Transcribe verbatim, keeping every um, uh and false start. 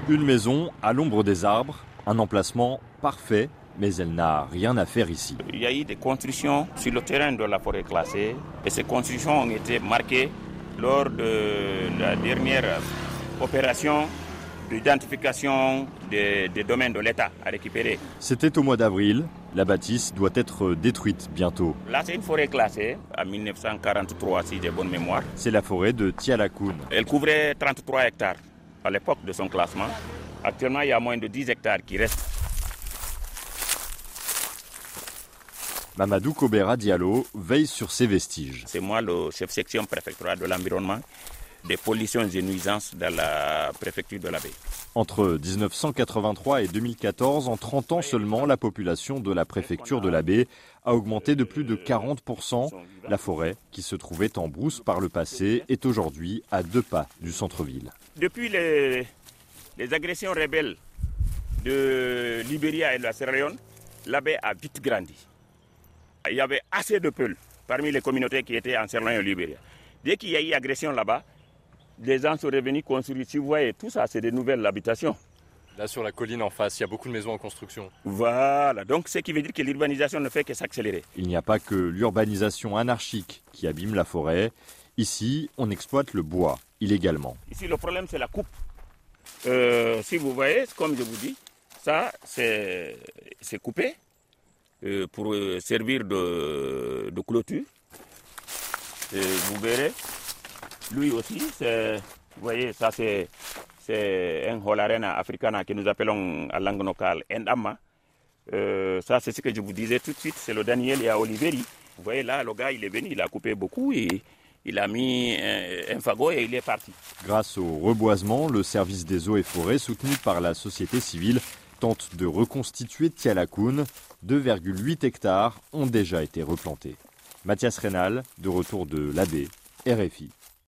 Une maison à l'ombre des arbres, un emplacement parfait, mais elle n'a rien à faire ici. Il y a eu des constructions sur le terrain de la forêt classée et ces constructions ont été marquées lors de la dernière opération d'identification des, des domaines de l'État à récupérer. C'était au mois d'avril. La bâtisse doit être détruite bientôt. Là, c'est une forêt classée en mille neuf cent quarante-trois, si j'ai bonne mémoire. C'est la forêt de Tialakoun. Elle couvrait trente-trois hectares à l'époque de son classement. Actuellement, il y a moins de dix hectares qui restent. Mamadou Kobera Diallo veille sur ces vestiges. C'est moi le chef section préfectorale de l'environnement, des pollutions et nuisances dans la préfecture de la baie. Entre dix-neuf cent quatre-vingt-trois et deux mille quatorze, en trente ans seulement, la population de la préfecture de la baie a augmenté de plus de quarante pour cent. La forêt, qui se trouvait en brousse par le passé, est aujourd'hui à deux pas du centre-ville. Depuis les, les agressions rebelles de Libéria et de la Sierra Leone, la baie a vite grandi. Il y avait assez de peuls parmi les communautés qui étaient en Sierra Leone et au Libéria. Dès qu'il y a eu agression là-bas, les gens sont revenus construire. Si vous voyez, tout ça, c'est des nouvelles habitations. Là, sur la colline en face, il y a beaucoup de maisons en construction. Voilà, donc ce qui veut dire que l'urbanisation ne fait que s'accélérer. Il n'y a pas que l'urbanisation anarchique qui abîme la forêt. Ici, on exploite le bois illégalement. Ici, le problème, c'est la coupe. Euh, si vous voyez, comme je vous dis, ça, c'est coupé euh, pour servir de, de clôture. Et vous verrez, lui aussi, vous voyez, ça c'est un Holarena africana que nous appelons à langue locale Ndama. Euh, ça c'est ce que je vous disais tout de suite, c'est le Daniel et à Oliveri. Vous voyez là, le gars il est venu, il a coupé beaucoup et il a mis un, un fagot et il est parti. Grâce au reboisement, le service des eaux et forêts, soutenu par la société civile, tente de reconstituer Tialakoun. deux virgule huit hectares ont déjà été replantés. Mathias Rénal, de retour de la baie, R F I.